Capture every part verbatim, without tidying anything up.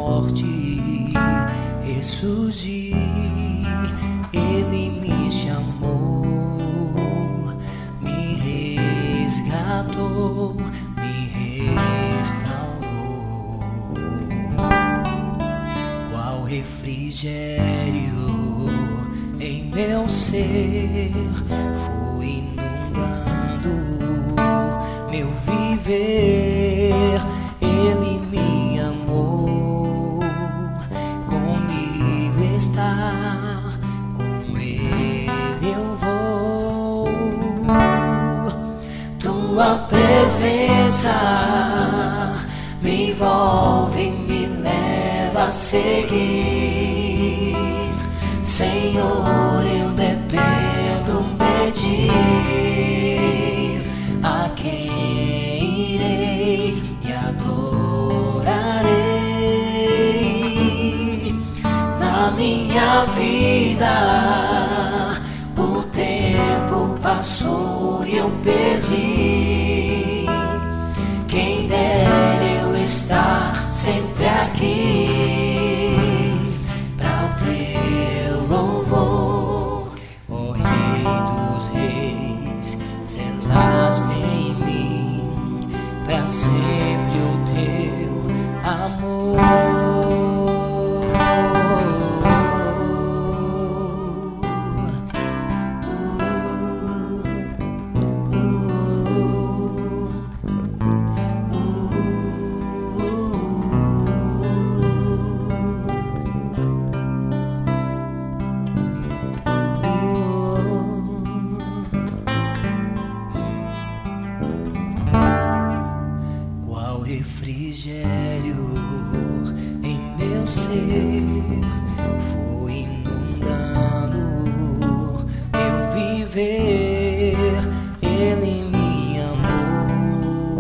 morte ressurgi. Ele me chamou, me resgatou, me restaurou. Qual refrigério em meu ser foi inundando meu viver. Ele me amou, comigo está, com ele eu vou. Tua presença me envolve, me leva a seguir. Senhor, eu dependo de ti. A quem irei e adorarei. Na minha vida o tempo passou e eu perdi. Quem dera eu estar sempre aqui para o teu louvor, ó Rei dos Reis, selaste em mim para sempre o teu amor. Refrigério em meu ser foi inundando meu viver. Ele me amou,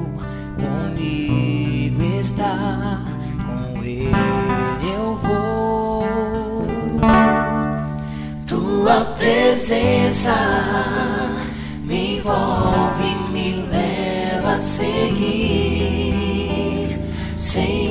comigo está, com ele eu vou. Tua presença me envolve, me leva a seguir. Senhor,